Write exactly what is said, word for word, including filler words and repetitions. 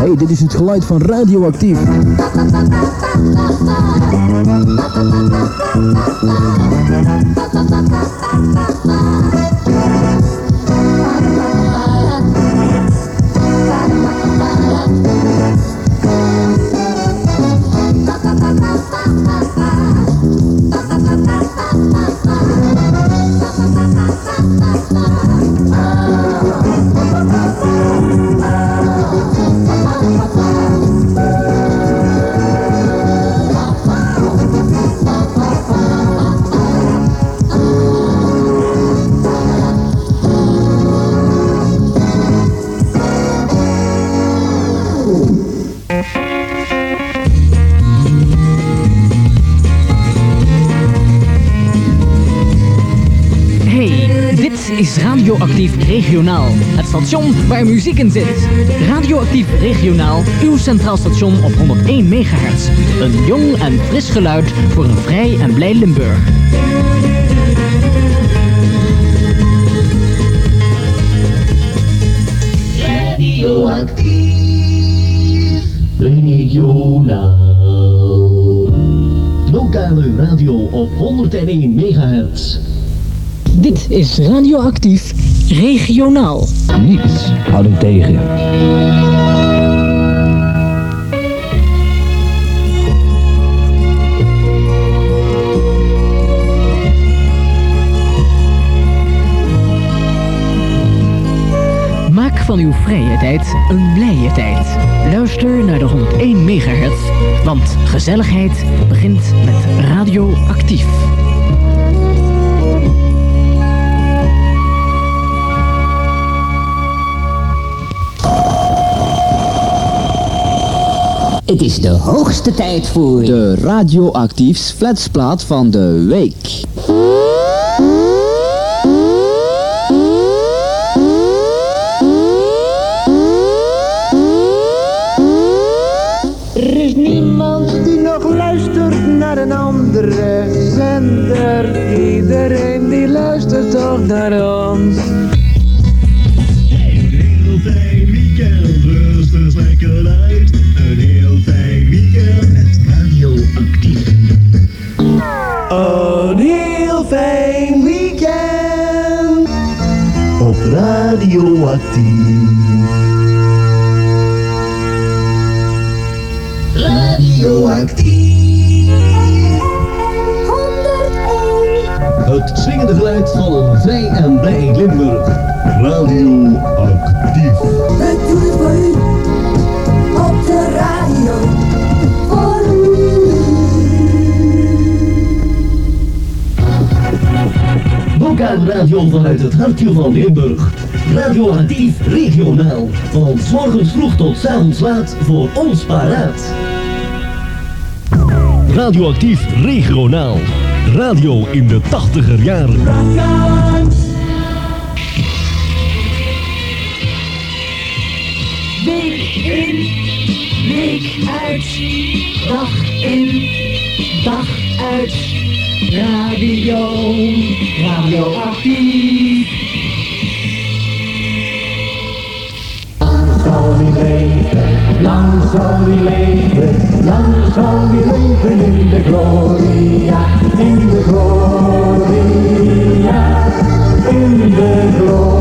Hey, dit is het geluid van Radioactief. Is Radioactief Regionaal, het station waar muziek in zit. Radioactief Regionaal, uw centraal station op honderdéén megahertz. Een jong en fris geluid voor een vrij en blij Limburg. Radioactief Regionaal. Lokale radio op honderdéén megahertz. Dit is Radioactief Regionaal. Niets houdt hem tegen. Maak van uw vrije tijd een blije tijd. Luister naar de honderdéén megahertz, want gezelligheid begint met Radioactief. Het is de hoogste tijd voor de Radioactiefs flitsplaat van de week. Er is niemand die nog luistert naar een andere zender. Iedereen die luistert toch naar ons. Een heel fijn weekend, rust eens lekker uit. Een heel fijn weekend met Radioactief. Een heel fijn weekend op Radioactief. Radioactief. honderdéén. Het swingende geluid van een vrij en blij Limburg. Radioactief. Het doet het voor u. Op de radio. Voor u. Lokale radio vanuit het hartje van Limburg. Radioactief Regionaal. Van 's morgens vroeg tot 's avonds laat voor ons paraat. Radioactief Regionaal. Radio in de tachtiger jaren. Week in, week uit, dag in, dag uit. Radio, Radioactief. Lang zal die leven, lang zal die leven, lang zal die leven in de gloria, in de gloria, in de gloria.